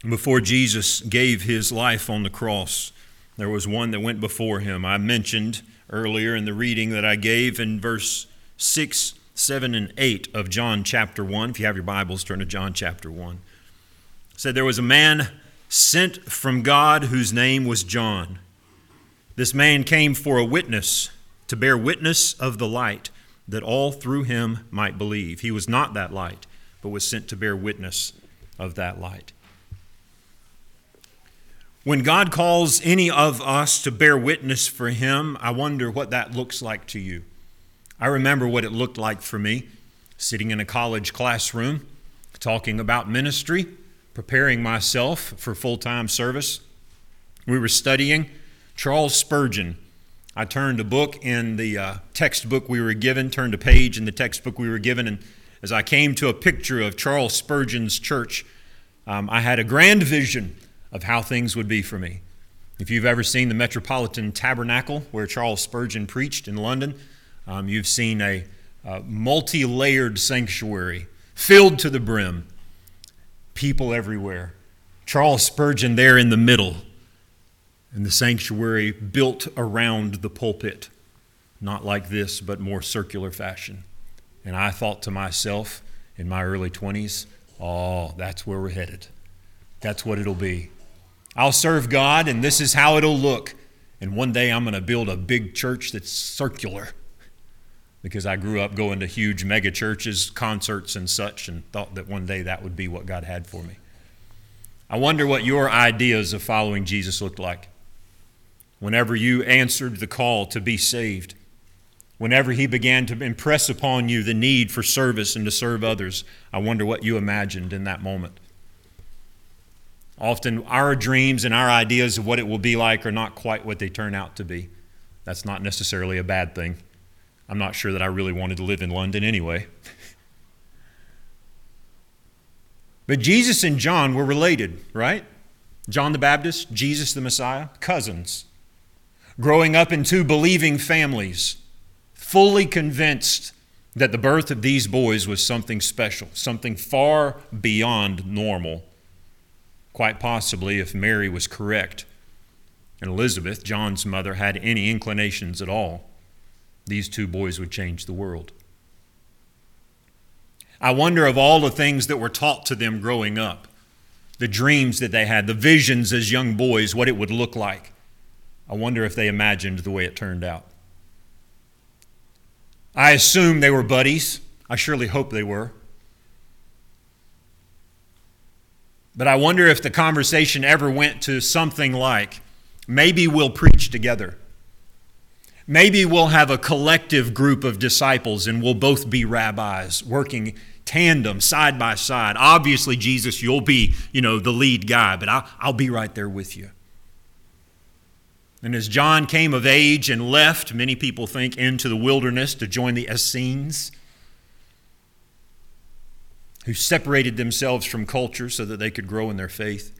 Before Jesus gave his life on the cross, there was one that went before him. I mentioned earlier in the reading that I gave in verse 6, 7, and 8 of John chapter 1. If you have your Bibles, turn to John chapter 1. It said there was a man sent from God whose name was John. This man came for a witness, to bear witness of the light, that all through him might believe. He was not that light, but was sent to bear witness of that light. When God calls any of us to bear witness for him, I wonder what that looks like to you. I remember what it looked like for me, sitting in a college classroom, talking about ministry, preparing myself for full-time service. We were studying Charles Spurgeon. I turned a book in the textbook we were given, turned a page in the textbook we were given, and as I came to a picture of Charles Spurgeon's church, I had a grand vision of how things would be for me. If you've ever seen the Metropolitan Tabernacle where Charles Spurgeon preached in London, you've seen a multi-layered sanctuary filled to the brim, people everywhere. Charles Spurgeon there in the middle, and the sanctuary built around the pulpit, not like this, but more circular fashion. And I thought to myself in my early 20s, oh, that's where we're headed. That's what it'll be. I'll serve God, and this is how it'll look. And one day I'm going to build a big church that's circular, because I grew up going to huge mega churches, concerts and such, and thought that one day that would be what God had for me. I wonder what your ideas of following Jesus looked like. Whenever you answered the call to be saved, whenever he began to impress upon you the need for service and to serve others, I wonder what you imagined in that moment. Often our dreams and our ideas of what it will be like are not quite what they turn out to be. That's not necessarily a bad thing. I'm not sure that I really wanted to live in London anyway. But Jesus and John were related, right? John the Baptist, Jesus the Messiah, cousins. Growing up in two believing families, fully convinced that the birth of these boys was something special, something far beyond normal. Quite possibly, if Mary was correct and Elizabeth, John's mother, had any inclinations at all, these two boys would change the world. I wonder of all the things that were taught to them growing up, the dreams that they had, the visions as young boys, what it would look like. I wonder if they imagined the way it turned out. I assume they were buddies. I surely hope they were. But I wonder if the conversation ever went to something like, maybe we'll preach together. Maybe we'll have a collective group of disciples and we'll both be rabbis working tandem, side by side. Obviously, Jesus, you'll be, the lead guy, but I'll be right there with you. And as John came of age and left, many people think, into the wilderness to join the Essenes, who separated themselves from culture so that they could grow in their faith.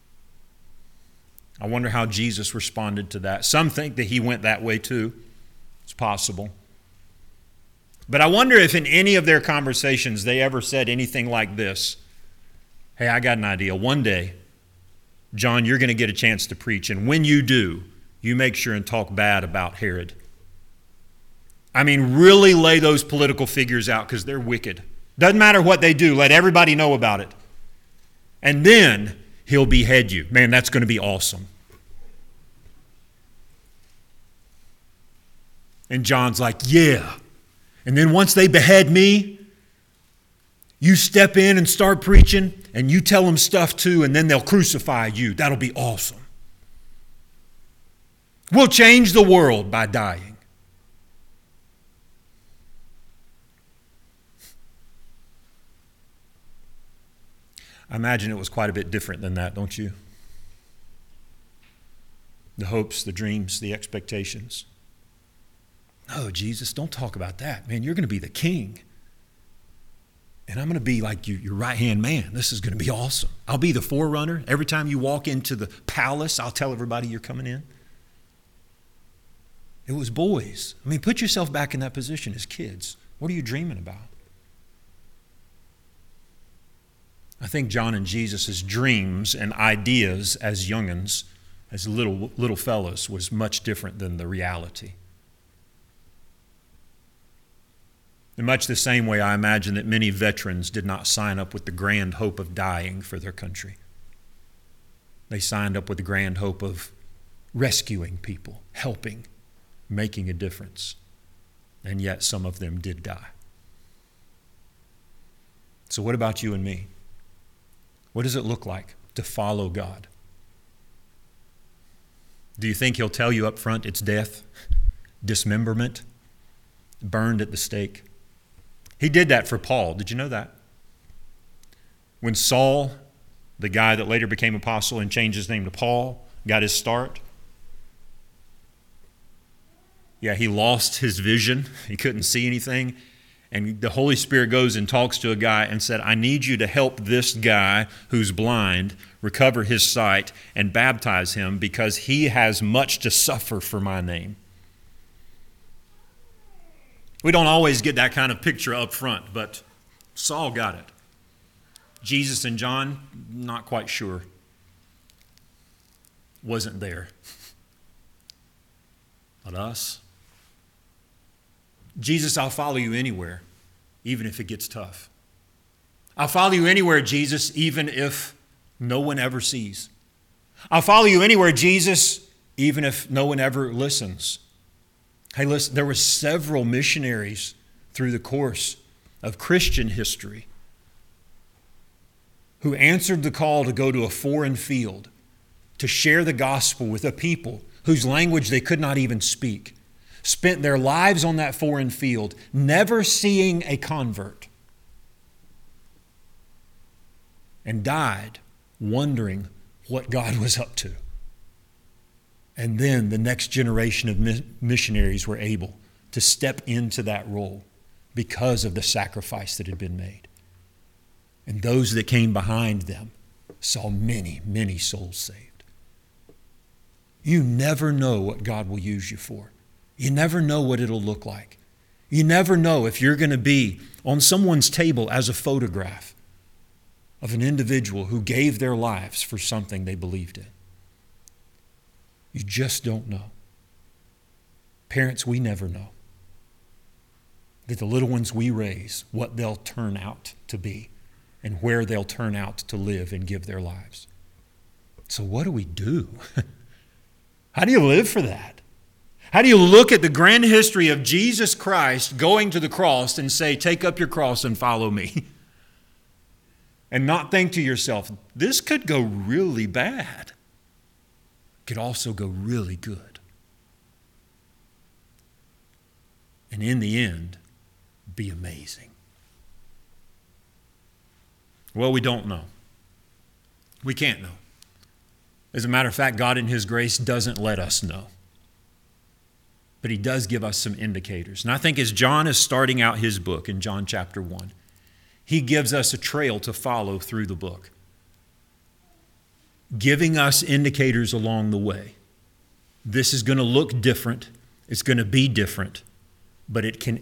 I wonder how Jesus responded to that. Some think that he went that way too. It's possible. But I wonder if in any of their conversations they ever said anything like this. Hey, I got an idea. One day, John, you're going to get a chance to preach. And when you do, you make sure and talk bad about Herod. I mean, really lay those political figures out because they're wicked. Doesn't matter what they do. Let everybody know about it. And then he'll behead you. Man, that's going to be awesome. And John's like, yeah. And then once they behead me, you step in and start preaching, and you tell them stuff too, and then they'll crucify you. That'll be awesome. We'll change the world by dying. I imagine it was quite a bit different than that, don't you? The hopes, the dreams, the expectations. No, Jesus, don't talk about that. Man, you're going to be the king. And I'm going to be like your right-hand man. This is going to be awesome. I'll be the forerunner. Every time you walk into the palace, I'll tell everybody you're coming in. It was boys. I mean, put yourself back in that position as kids. What are you dreaming about? I think John and Jesus' dreams and ideas as young'uns, as little fellows, was much different than the reality. In much the same way, I imagine that many veterans did not sign up with the grand hope of dying for their country. They signed up with the grand hope of rescuing people, helping, making a difference. And yet some of them did die. So what about you and me? What does it look like to follow God? Do you think He'll tell you up front it's death, dismemberment, burned at the stake? He did that for Paul. Did you know that? When Saul, the guy that later became apostle and changed his name to Paul, got his start, he lost his vision. He couldn't see anything. And the Holy Spirit goes and talks to a guy and said, I need you to help this guy who's blind recover his sight and baptize him because he has much to suffer for my name. We don't always get that kind of picture up front, but Saul got it. Jesus and John, not quite sure. Wasn't there. But us? Jesus, I'll follow you anywhere, even if it gets tough. I'll follow you anywhere, Jesus, even if no one ever sees. I'll follow you anywhere, Jesus, even if no one ever listens. Hey, listen, there were several missionaries through the course of Christian history who answered the call to go to a foreign field to share the gospel with a people whose language they could not even speak, spent their lives on that foreign field, never seeing a convert, and died wondering what God was up to. And then the next generation of missionaries were able to step into that role because of the sacrifice that had been made. And those that came behind them saw many, many souls saved. You never know what God will use you for. You never know what it'll look like. You never know if you're going to be on someone's table as a photograph of an individual who gave their lives for something they believed in. You just don't know. Parents, we never know that the little ones we raise, what they'll turn out to be and where they'll turn out to live and give their lives. So what do we do? How do you live for that? How do you look at the grand history of Jesus Christ going to the cross and say, take up your cross and follow me? And not think to yourself, this could go really bad. It could also go really good. And in the end, be amazing. Well, we don't know. We can't know. As a matter of fact, God in His grace doesn't let us know. But He does give us some indicators. And I think as John is starting out his book in John chapter 1, he gives us a trail to follow through the book, giving us indicators along the way. This is going to look different. It's going to be different, but it can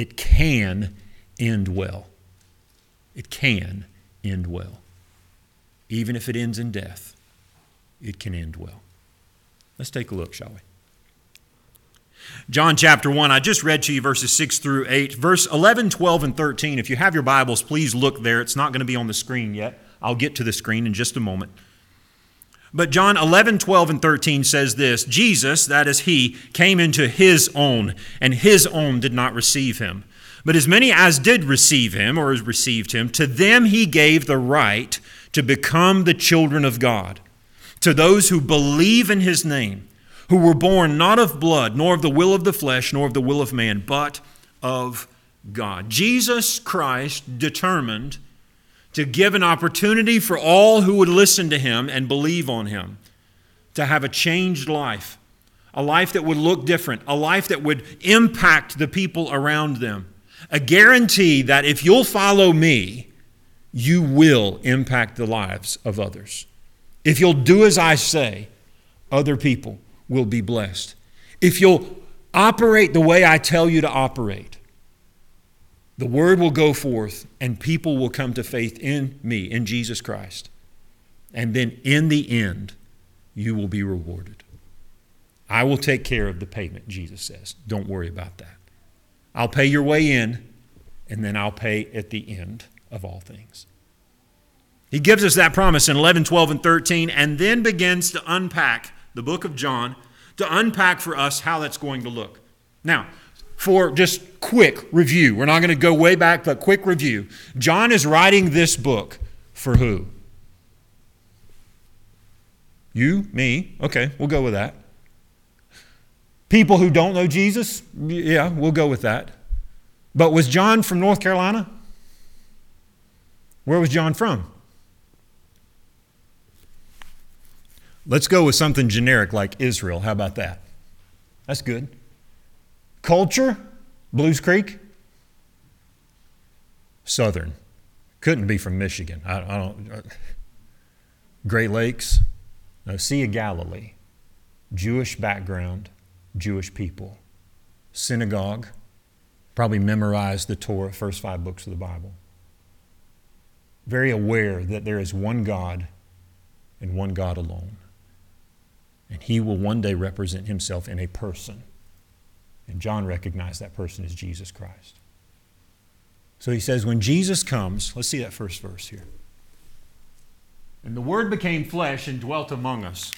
end well. It can end well. Even if it ends in death, it can end well. Let's take a look, shall we? John chapter 1, I just read to you verses 6 through 8. Verse 11, 12, and 13. If you have your Bibles, please look there. It's not going to be on the screen yet. I'll get to the screen in just a moment. But John 11, 12, and 13 says this, Jesus, that is He, came into His own, and His own did not receive Him. But as many as did receive Him, or as received Him, to them He gave the right to become the children of God, to those who believe in His name, who were born not of blood, nor of the will of the flesh, nor of the will of man, but of God. Jesus Christ determined to give an opportunity for all who would listen to Him and believe on Him to have a changed life, a life that would look different, a life that would impact the people around them. A guarantee that if you'll follow me, you will impact the lives of others. If you'll do as I say, other people will be blessed. If you'll operate the way I tell you to operate, The word will go forth and people will come to faith in me, in Jesus Christ. And then in the end, you will be rewarded. I will take care of the payment, Jesus says. Don't worry about that. I'll pay your way in, and then I'll pay at the end of all things. He gives us that promise in 11, 12, and 13, and then begins to unpack the book of John, to unpack for us how that's going to look. Now, for just quick review, we're not going to go way back, but quick review. John is writing this book for who? You, me, okay, we'll go with that. People who don't know Jesus, yeah, we'll go with that. But was John from North Carolina? Where was John from? Let's go with something generic like Israel. How about that? That's good. Culture? Blues Creek? Southern. Couldn't be from Michigan. I don't. Great Lakes? No, Sea of Galilee. Jewish background, Jewish people. Synagogue. Probably memorized the Torah, first 5 books of the Bible. Very aware that there is one God and one God alone. And he will one day represent himself in a person. And John recognized that person as Jesus Christ. So he says, when Jesus comes, let's see that first verse here. And the Word became flesh and dwelt among us.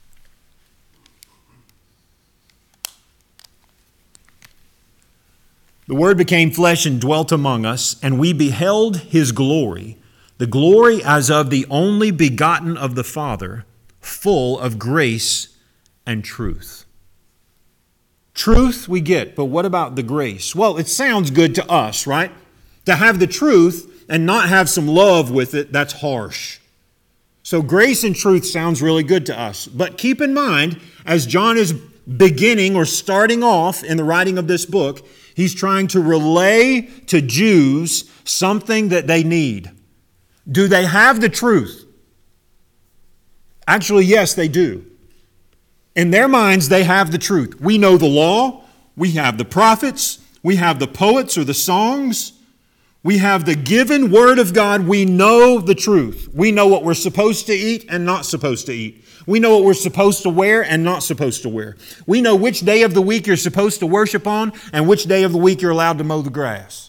The Word became flesh and dwelt among us, and we beheld His glory, the glory as of the only begotten of the Father, full of grace and truth. Truth we get, but what about the grace? Well, it sounds good to us, right? To have the truth and not have some love with it, that's harsh. So grace and truth sounds really good to us. But keep in mind, as John is beginning or starting off in the writing of this book, he's trying to relay to Jews something that they need. Do they have the truth? Actually, yes, they do. In their minds, they have the truth. We know the law. We have the prophets. We have the poets or the songs. We have the given Word of God. We know the truth. We know what we're supposed to eat and not supposed to eat. We know what we're supposed to wear and not supposed to wear. We know which day of the week you're supposed to worship on and which day of the week you're allowed to mow the grass.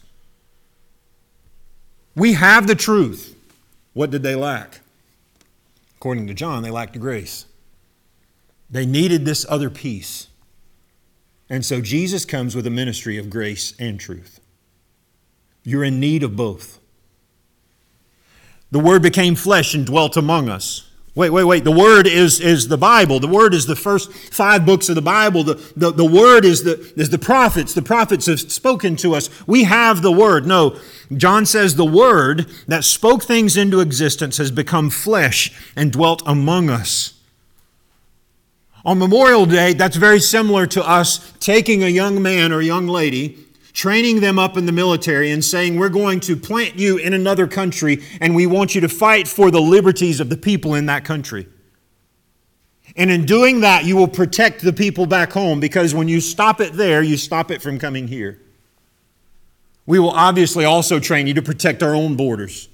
We have the truth. What did they lack? According to John, they lacked grace. They needed this other piece. And so Jesus comes with a ministry of grace and truth. You're in need of both. The Word became flesh and dwelt among us. Wait. The Word is the Bible. The Word is the first 5 books of the Bible. The Word is the prophets. The prophets have spoken to us. We have the Word. No, John says the Word that spoke things into existence has become flesh and dwelt among us. On Memorial Day, that's very similar to us taking a young man or young lady, training them up in the military and saying, we're going to plant you in another country and we want you to fight for the liberties of the people in that country. And in doing that, you will protect the people back home, because when you stop it there, you stop it from coming here. We will obviously also train you to protect our own borders.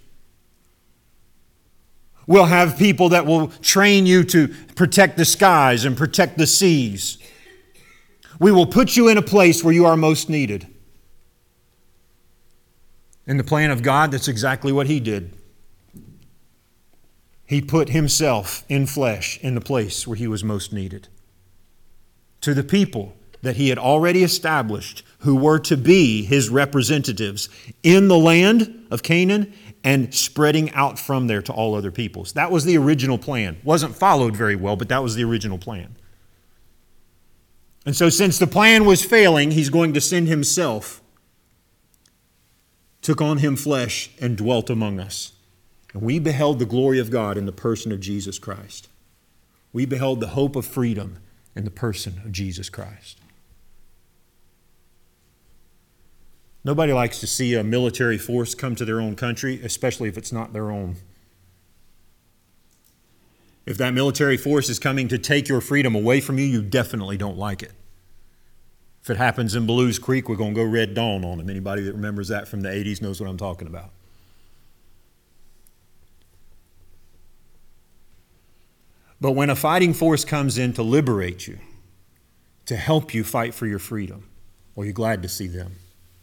We'll have people that will train you to protect the skies and protect the seas. We will put you in a place where you are most needed. In the plan of God, that's exactly what He did. He put Himself in flesh in the place where He was most needed. To the people that He had already established who were to be His representatives in the land of Canaan and spreading out from there to all other peoples. That was the original plan. Wasn't followed very well, but that was the original plan. And so since the plan was failing, He's going to send Himself, took on Him flesh and dwelt among us. And we beheld the glory of God in the person of Jesus Christ. We beheld the hope of freedom in the person of Jesus Christ. Nobody likes to see a military force come to their own country, especially if it's not their own. If that military force is coming to take your freedom away from you, you definitely don't like it. If it happens in Blues Creek, we're going to go Red Dawn on them. Anybody that remembers that from the 80s knows what I'm talking about. But when a fighting force comes in to liberate you, to help you fight for your freedom, well, you're glad to see them.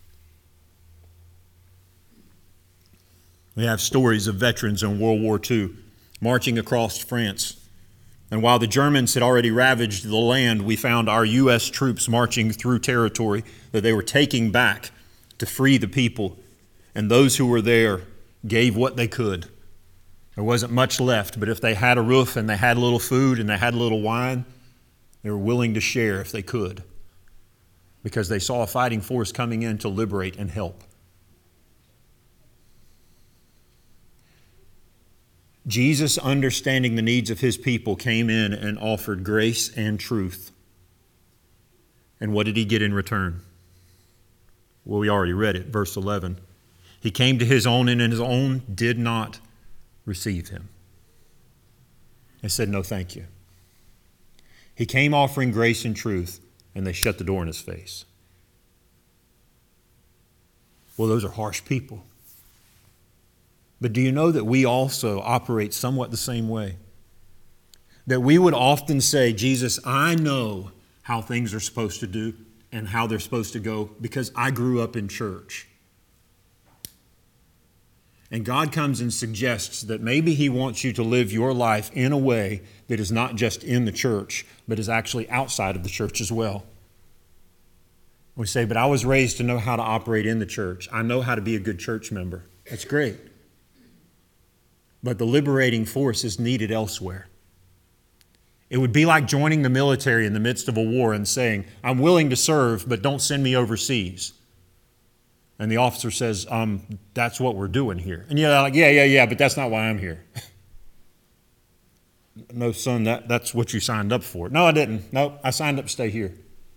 We have stories of veterans in World War II marching across France. And while the Germans had already ravaged the land, we found our U.S. troops marching through territory that they were taking back to free the people. And those who were there gave what they could. There wasn't much left, but if they had a roof and they had a little food and they had a little wine, they were willing to share if they could, because they saw a fighting force coming in to liberate and help. Jesus, understanding the needs of his people, came in and offered grace and truth. And what did he get in return? Well, we already read it, verse 11. He came to his own, and his own did not receive him. They said, no, thank you. He came offering grace and truth, and they shut the door in his face. Well, those are harsh people. But do you know that we also operate somewhat the same way? That we would often say, Jesus, I know how things are supposed to do and how they're supposed to go because I grew up in church. And God comes and suggests that maybe he wants you to live your life in a way that is not just in the church, but is actually outside of the church as well. We say, but I was raised to know how to operate in the church. I know how to be a good church member. That's great. But the liberating force is needed elsewhere. It would be like joining the military in the midst of a war and saying, I'm willing to serve, but don't send me overseas. And the officer says, that's what we're doing here. And you're like, yeah, but that's not why I'm here. No, son, that's what you signed up for. No, I didn't. No, I signed up to stay here.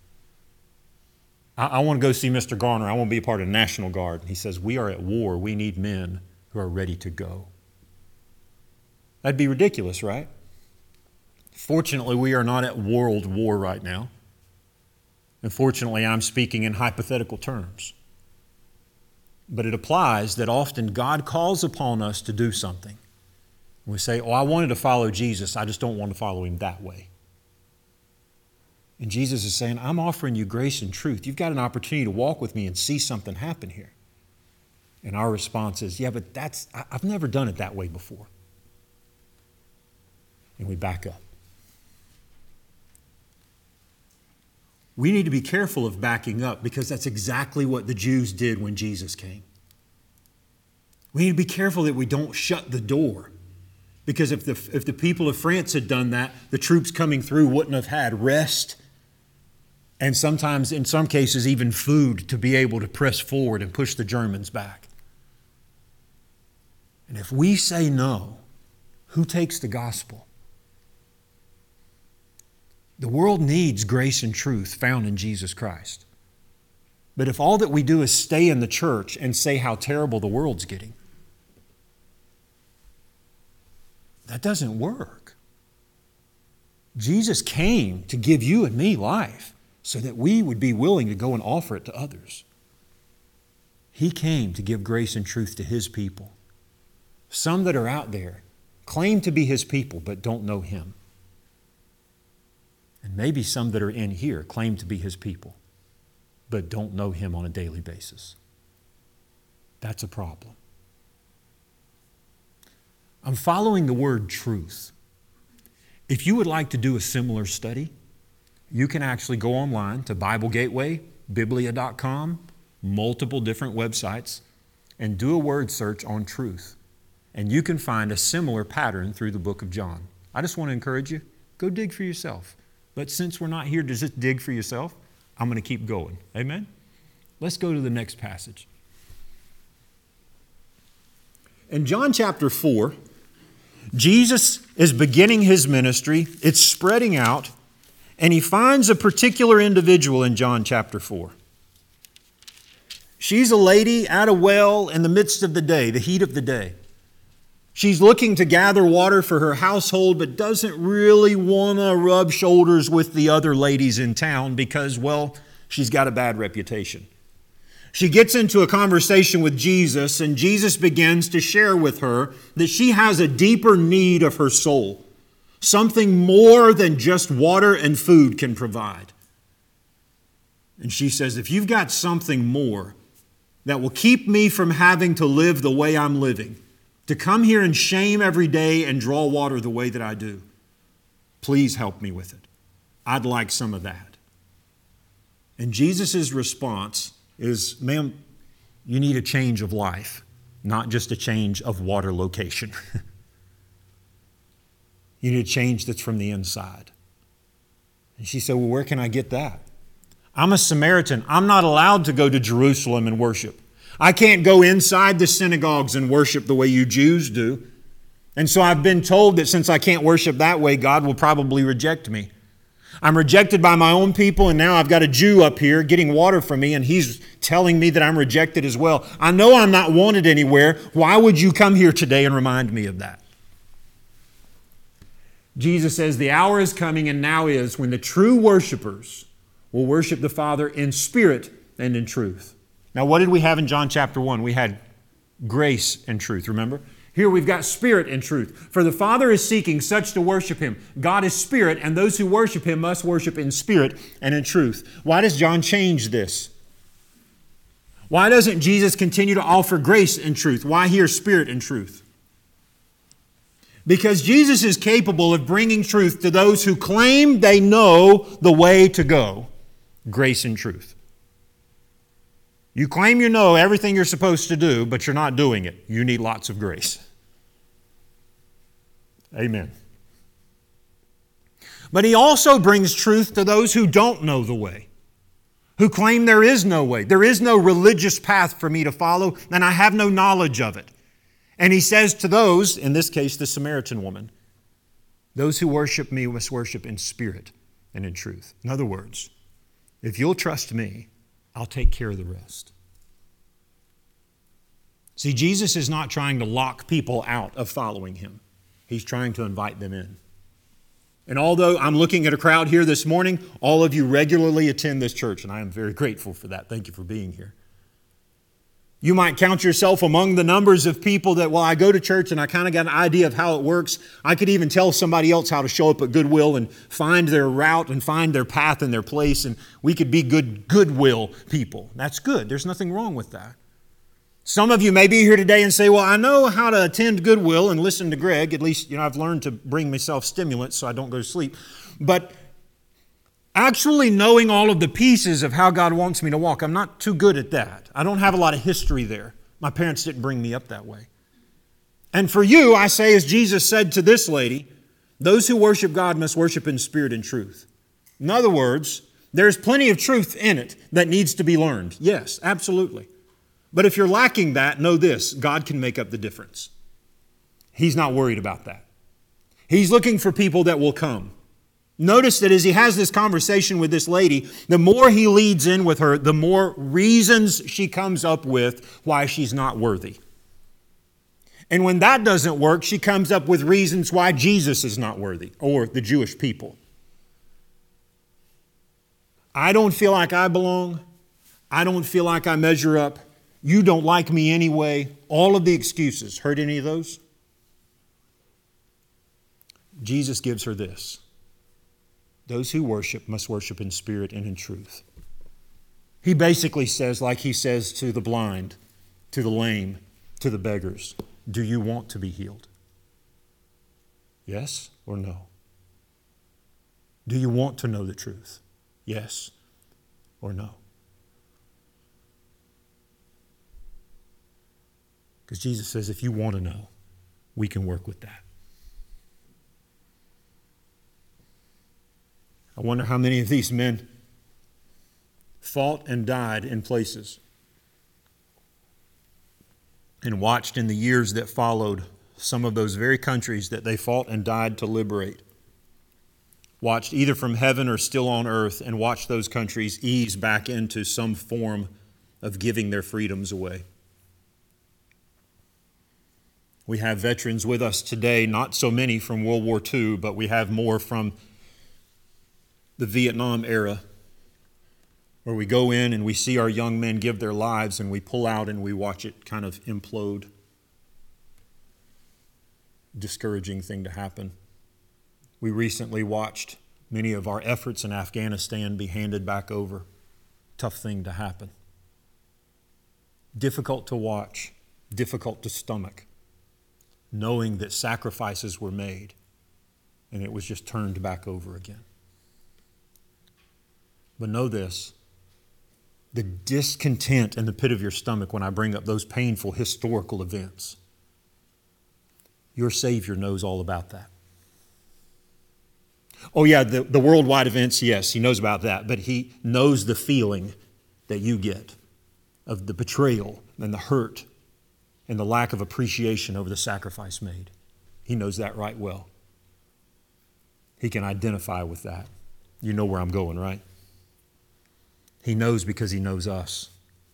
I want to go see Mr. Garner. I want to be a part of the National Guard. And he says, we are at war. We need men who are ready to go. That'd be ridiculous, right? Fortunately, we are not at world war right now. And fortunately, I'm speaking in hypothetical terms. But it applies that often God calls upon us to do something. We say, I wanted to follow Jesus. I just don't want to follow him that way. And Jesus is saying, I'm offering you grace and truth. You've got an opportunity to walk with me and see something happen here. And our response is, yeah, but I've never done it that way before. And we back up. We need to be careful of backing up because that's exactly what the Jews did when Jesus came. We need to be careful that we don't shut the door. Because if the people of France had done that, the troops coming through wouldn't have had rest and sometimes, in some cases, even food to be able to press forward and push the Germans back. And if we say no, who takes the gospel? The world needs grace and truth found in Jesus Christ. But if all that we do is stay in the church and say how terrible the world's getting, that doesn't work. Jesus came to give you and me life so that we would be willing to go and offer it to others. He came to give grace and truth to his people. Some that are out there claim to be his people but don't know him. And maybe some that are in here claim to be his people but don't know him on a daily basis. That's a problem. I'm following the word truth. If you would like to do a similar study, you can actually go online to Bible Gateway, Biblia.com, multiple different websites, and do a word search on truth. And you can find a similar pattern through the book of John. I just want to encourage you, go dig for yourself. But since we're not here to just dig for yourself, I'm going to keep going. Amen? Let's go to the next passage. In John chapter 4, Jesus is beginning his ministry. It's spreading out. And he finds a particular individual in John chapter 4. She's a lady at a well in the midst of the day, the heat of the day. She's looking to gather water for her household, but doesn't really want to rub shoulders with the other ladies in town because, well, she's got a bad reputation. She gets into a conversation with Jesus, and Jesus begins to share with her that she has a deeper need of her soul, something more than just water and food can provide. And she says, if you've got something more that will keep me from having to live the way I'm living, to come here in shame every day and draw water the way that I do, please help me with it. I'd like some of that. And Jesus' response is, ma'am, you need a change of life, not just a change of water location. You need a change that's from the inside. And she said, well, where can I get that? I'm a Samaritan. I'm not allowed to go to Jerusalem and worship. I can't go inside the synagogues and worship the way you Jews do. And so I've been told that since I can't worship that way, God will probably reject me. I'm rejected by my own people, and now I've got a Jew up here getting water from me, and he's telling me that I'm rejected as well. I know I'm not wanted anywhere. Why would you come here today and remind me of that? Jesus says the hour is coming and now is when the true worshipers will worship the Father in spirit and in truth. Now, what did we have in John chapter 1? We had grace and truth, remember? Here we've got spirit and truth. For the Father is seeking such to worship Him. God is spirit, and those who worship Him must worship in spirit and in truth. Why does John change this? Why doesn't Jesus continue to offer grace and truth? Why here spirit and truth? Because Jesus is capable of bringing truth to those who claim they know the way to go. Grace and truth. You claim you know everything you're supposed to do, but you're not doing it. You need lots of grace. Amen. But He also brings truth to those who don't know the way, who claim there is no way. There is no religious path for me to follow, and I have no knowledge of it. And He says to those, in this case the Samaritan woman, those who worship me must worship in spirit and in truth. In other words, if you'll trust me, I'll take care of the rest. See, Jesus is not trying to lock people out of following Him. He's trying to invite them in. And although I'm looking at a crowd here this morning, all of you regularly attend this church, and I am very grateful for that. Thank you for being here. You might count yourself among the numbers of people that, well, I go to church and I kind of got an idea of how it works. I could even tell somebody else how to show up at Goodwill and find their route and find their path and their place, and we could be Goodwill people. That's good. There's nothing wrong with that. Some of you may be here today and say, well, I know how to attend Goodwill and listen to Greg. At least, I've learned to bring myself stimulants so I don't go to sleep. But actually knowing all of the pieces of how God wants me to walk, I'm not too good at that. I don't have a lot of history there. My parents didn't bring me up that way. And for you, I say, as Jesus said to this lady, those who worship God must worship in spirit and truth. In other words, there's plenty of truth in it that needs to be learned. Yes, absolutely. But if you're lacking that, know this, God can make up the difference. He's not worried about that. He's looking for people that will come. Notice that as He has this conversation with this lady, the more He leads in with her, the more reasons she comes up with why she's not worthy. And when that doesn't work, she comes up with reasons why Jesus is not worthy, or the Jewish people. I don't feel like I belong. I don't feel like I measure up. You don't like me anyway. All of the excuses. Heard any of those? Jesus gives her this. Those who worship must worship in spirit and in truth. He basically says, like He says to the blind, to the lame, to the beggars, do you want to be healed? Yes or no? Do you want to know the truth? Yes or no? Because Jesus says, if you want to know, we can work with that. I wonder how many of these men fought and died in places and watched in the years that followed some of those very countries that they fought and died to liberate. Watched either from heaven or still on earth, and watched those countries ease back into some form of giving their freedoms away. We have veterans with us today, not so many from World War II, but we have more from the Vietnam era, where we go in and we see our young men give their lives and we pull out and we watch it kind of implode. Discouraging thing to happen. We recently watched many of our efforts in Afghanistan be handed back over. Tough thing to happen. Difficult to watch, difficult to stomach, knowing that sacrifices were made and it was just turned back over again. But know this, the discontent in the pit of your stomach when I bring up those painful historical events, your Savior knows all about that. Oh yeah, the worldwide events, yes, He knows about that, but He knows the feeling that you get of the betrayal and the hurt and the lack of appreciation over the sacrifice made. He knows that right well. He can identify with that. You know where I'm going, right? He knows because He knows us.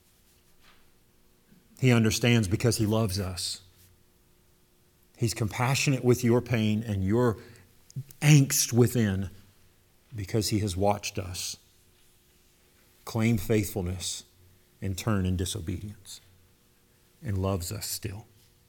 He understands because He loves us. He's compassionate with your pain and your angst within because He has watched us claim faithfulness and turn in disobedience and loves us still.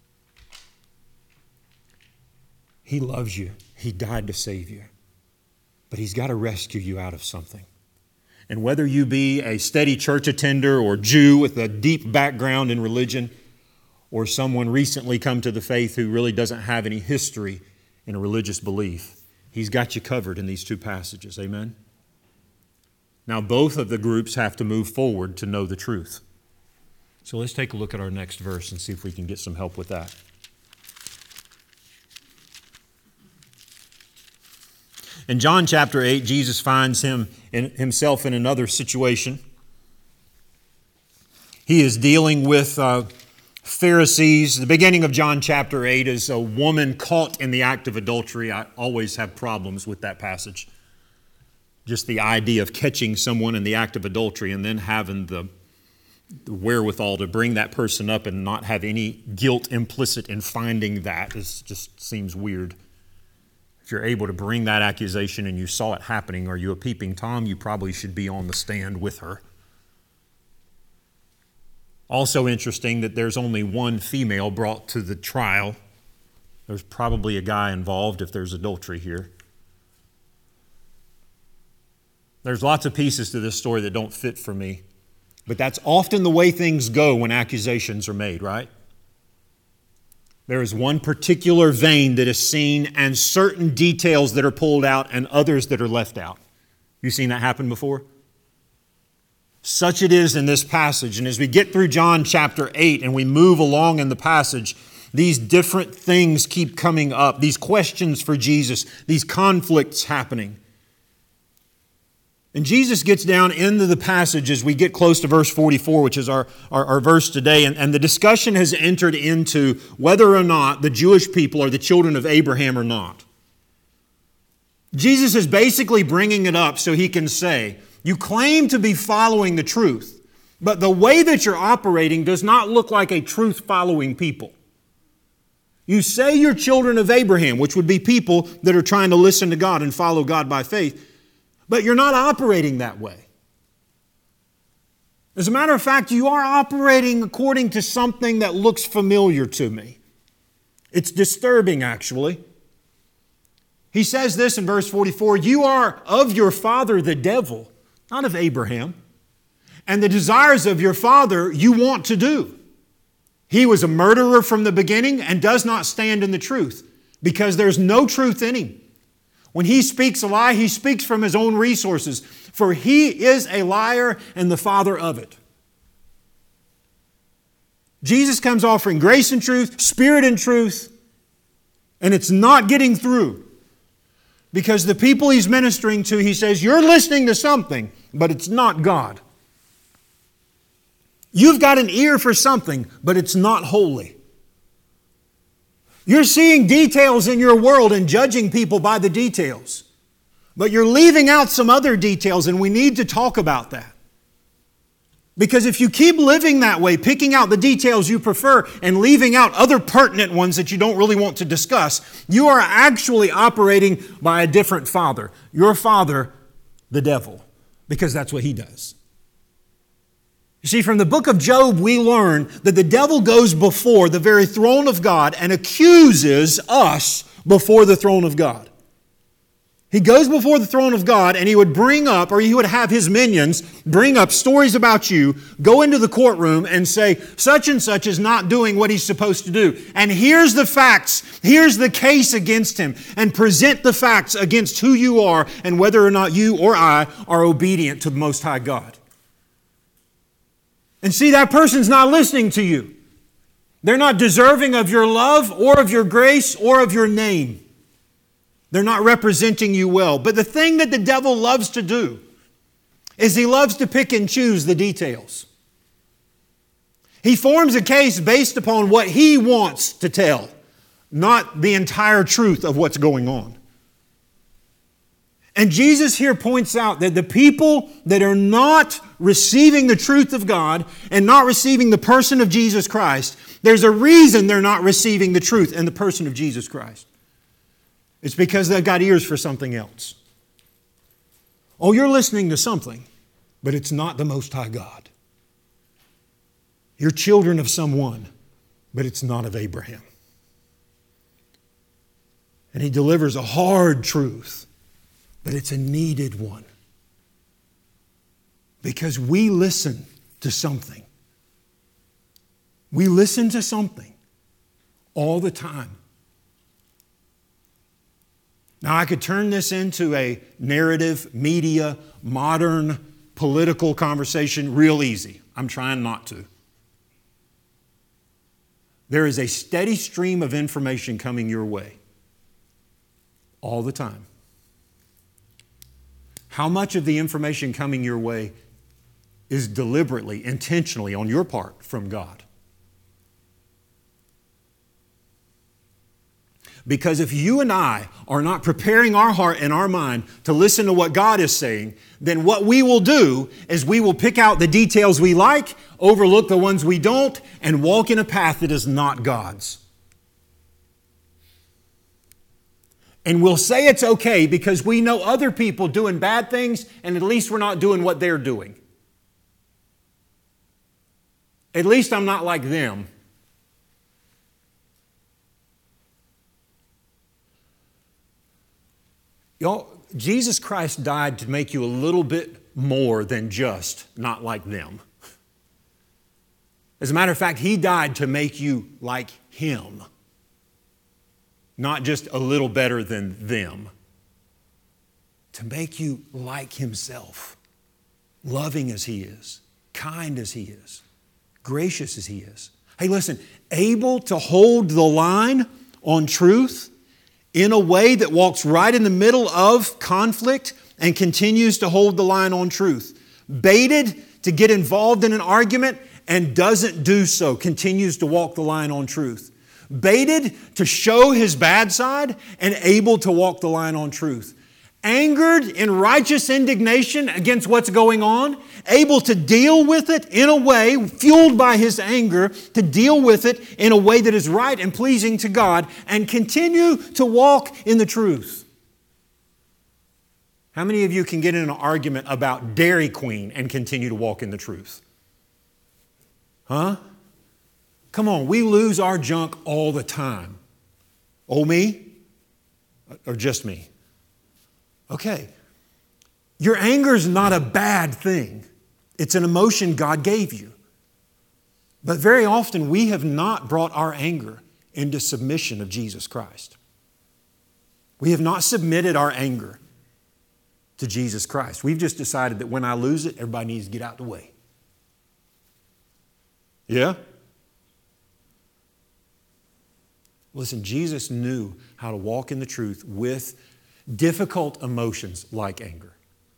He loves you. He died to save you. But He's got to rescue you out of something. And whether you be a steady church attender or Jew with a deep background in religion, or someone recently come to the faith who really doesn't have any history in a religious belief, He's got you covered in these two passages. Amen? Now, both of the groups have to move forward to know the truth. So let's take a look at our next verse and see if we can get some help with that. In John chapter 8, Jesus finds himself in another situation. He is dealing with Pharisees. The beginning of John chapter 8 is a woman caught in the act of adultery. I always have problems with that passage. Just the idea of catching someone in the act of adultery and then having the wherewithal to bring that person up and not have any guilt implicit in finding that just seems weird. If you're able to bring that accusation and you saw it happening, are you a peeping Tom? You probably should be on the stand with her. Also interesting that there's only one female brought to the trial. There's probably a guy involved if there's adultery here. There's lots of pieces to this story that don't fit for me. But that's often the way things go when accusations are made, right? There is one particular vein that is seen and certain details that are pulled out and others that are left out. You seen that happen before? Such it is in this passage. And as we get through John chapter 8 and we move along in the passage, these different things keep coming up. These questions for Jesus, these conflicts happening. And Jesus gets down into the passage as we get close to verse 44, which is our verse today. And the discussion has entered into whether or not the Jewish people are the children of Abraham or not. Jesus is basically bringing it up so He can say, you claim to be following the truth, but the way that you're operating does not look like a truth-following people. You say you're children of Abraham, which would be people that are trying to listen to God and follow God by faith, but you're not operating that way. As a matter of fact, you are operating according to something that looks familiar to me. It's disturbing, actually. He says this in verse 44, you are of your father the devil, not of Abraham, and the desires of your father you want to do. He was a murderer from the beginning and does not stand in the truth, because there's no truth in him. When he speaks a lie, he speaks from his own resources, for he is a liar and the father of it. Jesus comes offering grace and truth, spirit and truth, and it's not getting through. Because the people He's ministering to, He says, you're listening to something, but it's not God. You've got an ear for something, but it's not holy. You're seeing details in your world and judging people by the details. But you're leaving out some other details, and we need to talk about that. Because if you keep living that way, picking out the details you prefer and leaving out other pertinent ones that you don't really want to discuss, you are actually operating by a different father. Your father, the devil, because that's what he does. You see, from the book of Job, we learn that the devil goes before the very throne of God and accuses us before the throne of God. He goes before the throne of God and he would bring up, or he would have his minions bring up stories about you, go into the courtroom and say, such and such is not doing what he's supposed to do. And here's the facts, here's the case against him, and present the facts against who you are and whether or not you or I are obedient to the Most High God. And see, that person's not listening to you. They're not deserving of your love or of your grace or of your name. They're not representing you well. But the thing that the devil loves to do is he loves to pick and choose the details. He forms a case based upon what he wants to tell, not the entire truth of what's going on. And Jesus here points out that the people that are not receiving the truth of God and not receiving the person of Jesus Christ, there's a reason they're not receiving the truth and the person of Jesus Christ. It's because they've got ears for something else. Oh, you're listening to something, but it's not the Most High God. You're children of someone, but it's not of Abraham. And he delivers a hard truth, but it's a needed one. Because we listen to something. We listen to something all the time. Now, I could turn this into a narrative, media, modern, political conversation real easy. I'm trying not to. There is a steady stream of information coming your way all the time. How much of the information coming your way is deliberately, intentionally on your part from God? Because if you and I are not preparing our heart and our mind to listen to what God is saying, then what we will do is we will pick out the details we like, overlook the ones we don't, and walk in a path that is not God's. And we'll say it's okay because we know other people doing bad things, and at least we're not doing what they're doing. At least I'm not like them. Y'all, Jesus Christ died to make you a little bit more than just not like them. As a matter of fact, He died to make you like Him. Not just a little better than them. To make you like Himself. Loving as He is. Kind as He is. Gracious as He is. Hey, listen, able to hold the line on truth in a way that walks right in the middle of conflict and continues to hold the line on truth. Baited to get involved in an argument and doesn't do so, continues to walk the line on truth. Baited to show his bad side and able to walk the line on truth. Angered in righteous indignation against what's going on, able to deal with it in a way, fueled by his anger, to deal with it in a way that is right and pleasing to God, and continue to walk in the truth. How many of you can get in an argument about Dairy Queen and continue to walk in the truth? Huh? Come on, we lose our junk all the time. Oh, me? Or just me? Okay, your anger is not a bad thing. It's an emotion God gave you. But very often we have not brought our anger into submission of Jesus Christ. We have not submitted our anger to Jesus Christ. We've just decided that when I lose it, everybody needs to get out the way. Yeah? Listen, Jesus knew how to walk in the truth with difficult emotions like anger.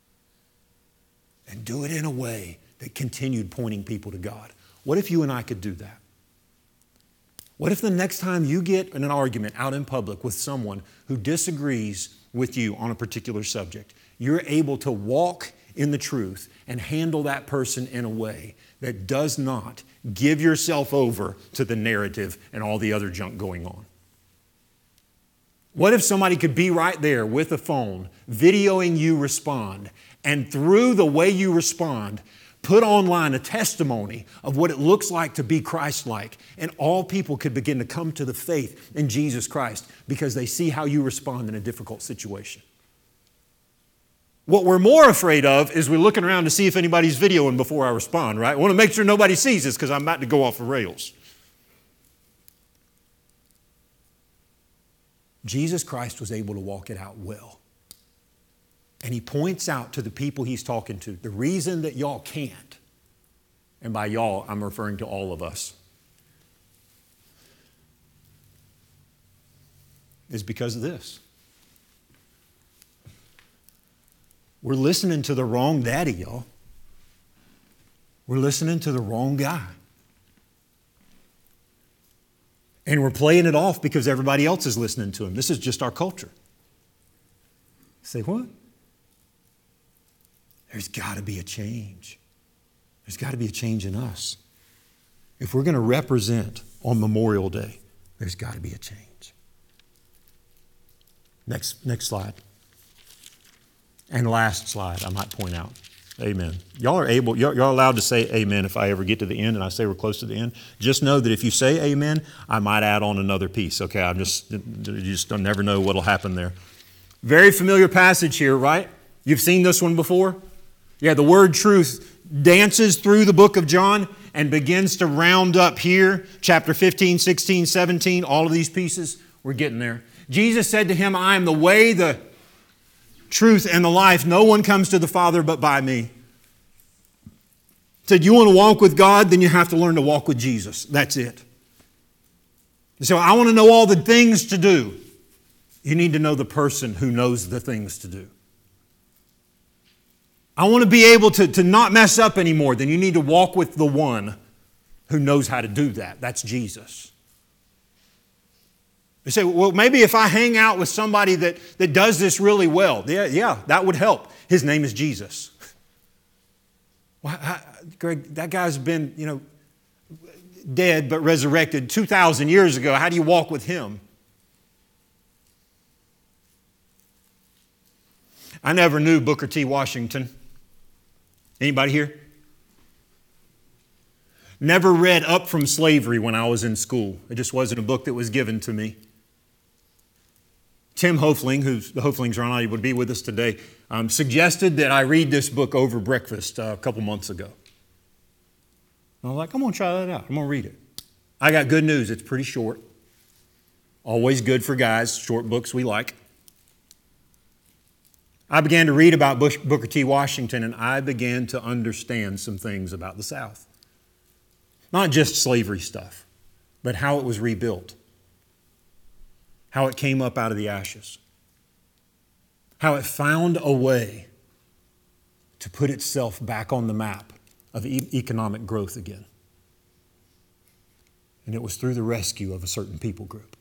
And do it in a way that continued pointing people to God. What if you and I could do that? What if the next time you get in an argument out in public with someone who disagrees with you on a particular subject, you're able to walk in the truth and handle that person in a way that does not give yourself over to the narrative and all the other junk going on? What if somebody could be right there with a phone, videoing you respond, and through the way you respond, put online a testimony of what it looks like to be Christ-like, and all people could begin to come to the faith in Jesus Christ because they see how you respond in a difficult situation. What we're more afraid of is we're looking around to see if anybody's videoing before I respond, right? I want to make sure nobody sees this because I'm about to go off the rails. Jesus Christ was able to walk it out well. And he points out to the people he's talking to, the reason that y'all can't, and by y'all, I'm referring to all of us, is because of this. We're listening to the wrong daddy, y'all. We're listening to the wrong guy. And we're playing it off because everybody else is listening to him. This is just our culture. Say, what? There's got to be a change. There's got to be a change in us. If we're going to represent on Memorial Day, there's got to be a change. Next slide. And last slide, I might point out. Amen. Y'all are allowed to say amen if I ever get to the end and I say we're close to the end. Just know that if you say amen, I might add on another piece. Okay, you just never know what'll happen there. Very familiar passage here, right? You've seen this one before? Yeah, the word truth dances through the book of John and begins to round up here. Chapter 15, 16, 17, all of these pieces, we're getting there. Jesus said to him, I am the way, the truth, and the life. No one comes to the Father but by me. He said, you want to walk with God, then you have to learn to walk with Jesus. That's it. So I want to know all the things to do. You need to know the person who knows the things to do. I want to be able to not mess up anymore. Then you need to walk with the one who knows how to do that. That's Jesus. They say, well, maybe if I hang out with somebody that does this really well, yeah, that would help. His name is Jesus. Well, Greg, that guy's been, dead but resurrected 2,000 years ago. How do you walk with him? I never knew Booker T. Washington. Anybody here? Never read Up From Slavery when I was in school. It just wasn't a book that was given to me. Tim Hofling, who's the Hoflings are not able to be with us today, suggested that I read this book over breakfast a couple months ago. And I was like, I'm going to try that out. I'm going to read it. I got good news. It's pretty short. Always good for guys. Short books we like. I began to read about Booker T. Washington, and I began to understand some things about the South. Not just slavery stuff, but how it was rebuilt. How it came up out of the ashes. How it found a way to put itself back on the map of economic growth again. And it was through the rescue of a certain people group.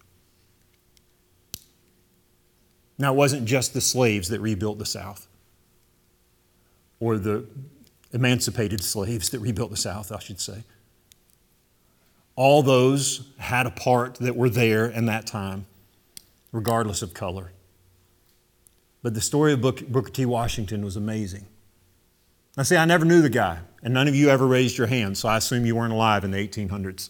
Now, it wasn't just the slaves that rebuilt the South, or the emancipated slaves that rebuilt the South, I should say. All those had a part that were there in that time, regardless of color. But the story of Booker T. Washington was amazing. Now, see, I never knew the guy, and none of you ever raised your hand, so I assume you weren't alive in the 1800s.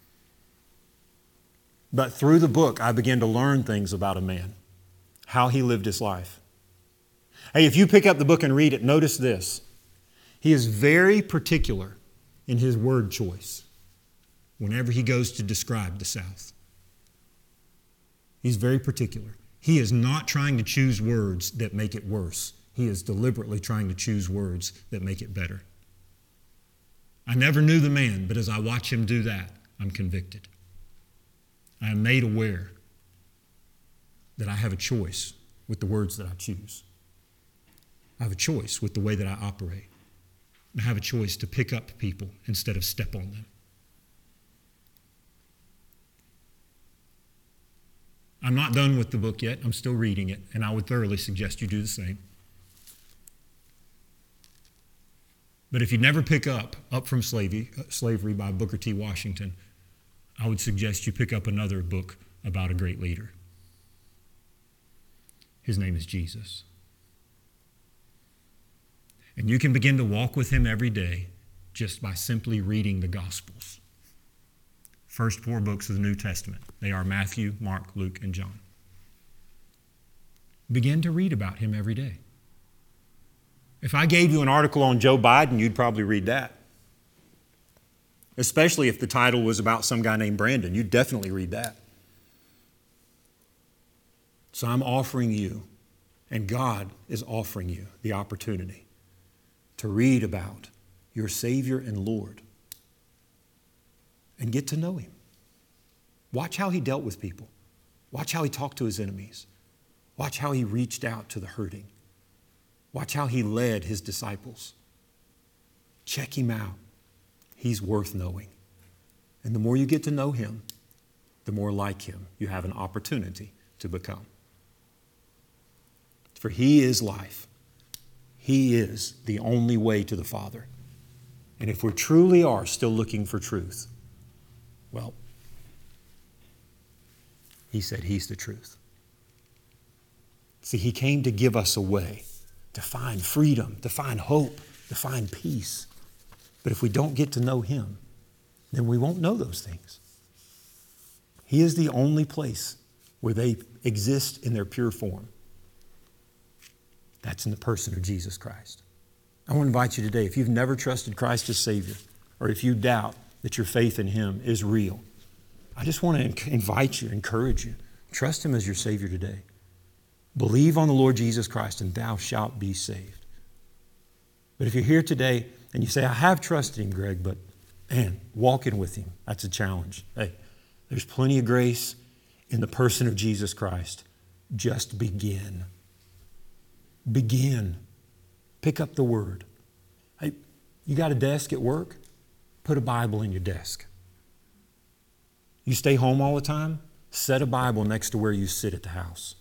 But through the book, I began to learn things about a man, how he lived his life. Hey, if you pick up the book and read it, notice this. He is very particular in his word choice whenever he goes to describe the South. He's very particular. He is not trying to choose words that make it worse. He is deliberately trying to choose words that make it better. I never knew the man, but as I watch him do that, I'm convicted. I am made aware that I have a choice with the words that I choose. I have a choice with the way that I operate. I have a choice to pick up people instead of step on them. I'm not done with the book yet. I'm still reading it, and I would thoroughly suggest you do the same. But if you never pick up From Slavery by Booker T. Washington, I would suggest you pick up another book about a great leader. His name is Jesus. And you can begin to walk with him every day just by simply reading the Gospels. First 4 books of the New Testament. They are Matthew, Mark, Luke, and John. Begin to read about him every day. If I gave you an article on Joe Biden, you'd probably read that. Especially if the title was about some guy named Brandon. You'd definitely read that. So I'm offering you, and God is offering you the opportunity to read about your Savior and Lord and get to know Him. Watch how He dealt with people. Watch how He talked to His enemies. Watch how He reached out to the hurting. Watch how He led His disciples. Check Him out. He's worth knowing. And the more you get to know Him, the more like Him you have an opportunity to become. For He is life. He is the only way to the Father. And if we truly are still looking for truth, well, He said He's the truth. See, He came to give us a way to find freedom, to find hope, to find peace. But if we don't get to know Him, then we won't know those things. He is the only place where they exist in their pure form. That's in the person of Jesus Christ. I want to invite you today, if you've never trusted Christ as Savior, or if you doubt that your faith in Him is real, I just want to invite you, encourage you, trust Him as your Savior today. Believe on the Lord Jesus Christ and thou shalt be saved. But if you're here today and you say, I have trusted Him, Greg, but man, walking with Him, that's a challenge. Hey, there's plenty of grace in the person of Jesus Christ. Just begin. Begin. Pick up the Word. Hey, you got a desk at work? Put a Bible in your desk. You stay home all the time? Set a Bible next to where you sit at the house.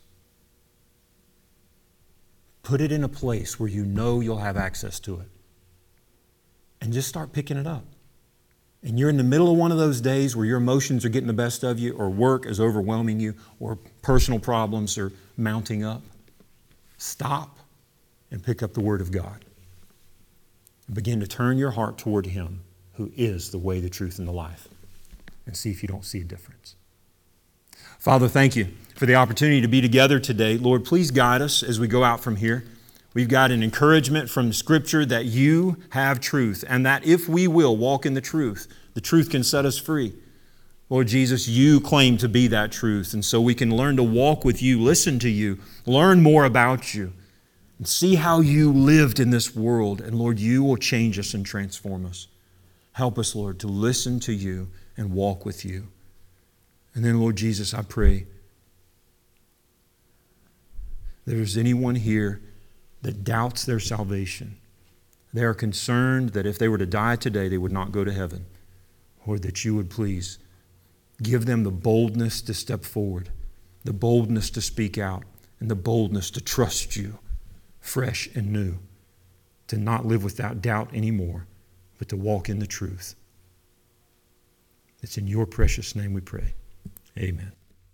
Put it in a place where you know you'll have access to it. And just start picking it up. And you're in the middle of one of those days where your emotions are getting the best of you, or work is overwhelming you, or personal problems are mounting up. Stop and pick up the Word of God. And begin to turn your heart toward Him who is the way, the truth, and the life. And see if you don't see a difference. Father, thank you for the opportunity to be together today. Lord, please guide us as we go out from here. We've got an encouragement from Scripture that you have truth, and that if we will walk in the truth can set us free. Lord Jesus, you claim to be that truth, and so we can learn to walk with you, listen to you, learn more about you, and see how you lived in this world. And Lord, you will change us and transform us. Help us, Lord, to listen to you and walk with you. And then, Lord Jesus, I pray that if there's anyone here that doubts their salvation, they are concerned that if they were to die today, they would not go to heaven, Lord, that you would please give them the boldness to step forward, the boldness to speak out, and the boldness to trust you fresh and new, to not live without doubt anymore, but to walk in the truth. It's in your precious name we pray. Amen.